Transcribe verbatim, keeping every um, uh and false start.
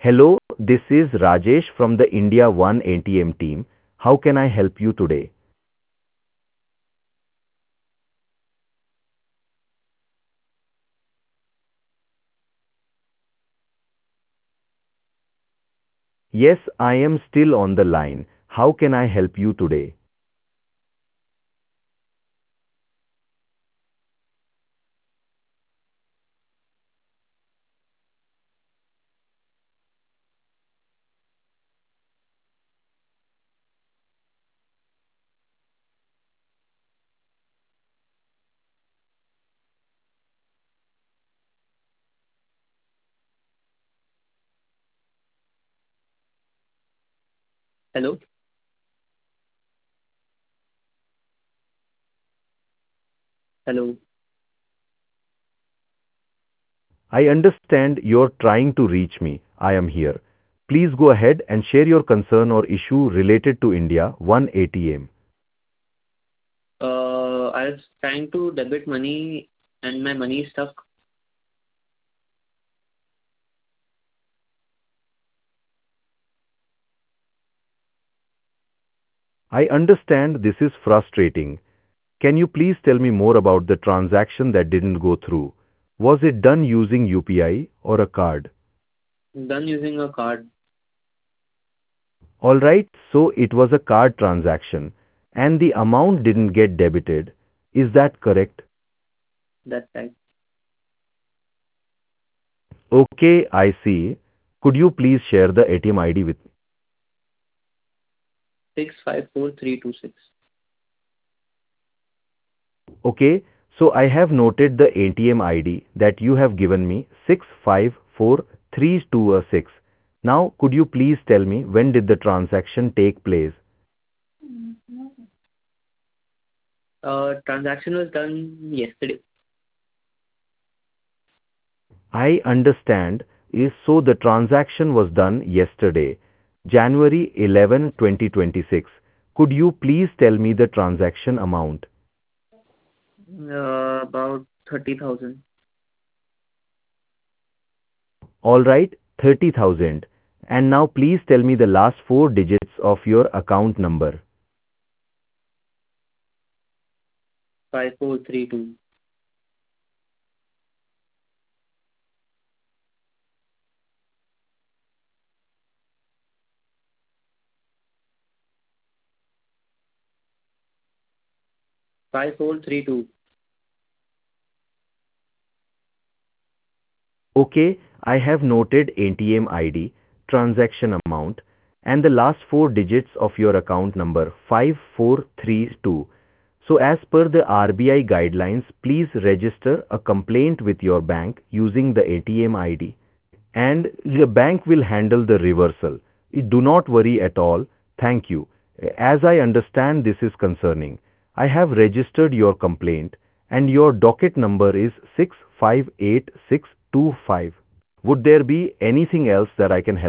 Hello, this is Rajesh from the India One A T M team. How can I help you today? Yes, I am still on the line. How can I help you today? Hello? Hello? I understand you're trying to reach me. I am here. Please go ahead and share your concern or issue related to India One A T M. Uh, I was trying to debit money and my money is stuck. I understand this is frustrating. Can you please tell me more about the transaction that didn't go through? Was it done using U P I or a card? Done using a card. Alright, so it was a card transaction and the amount didn't get debited. Is that correct? That's right. Okay, I see. Could you please share the A T M I D with me? six five four three two six. Okay, so I have noted the A T M I D that you have given me six five four three two six. Now, could you please tell me when did the transaction take place? Uh, transaction was done yesterday. I understand. Is so the transaction was done yesterday, January eleventh, twenty twenty-six. Could you please tell me the transaction amount? Uh, about thirty thousand. All right, thirty thousand. And now please tell me the last four digits of your account number. five four three two. five four three two. Okay, I have noted A T M I D, transaction amount, and the last four digits of your account number five four three two. So as per the R B I guidelines, please register a complaint with your bank using the A T M I D and the bank will handle the reversal. Do not worry at all. Thank you. As I understand this is concerning, I have registered your complaint and your docket number is six five eight six two five. Would there be anything else that I can help?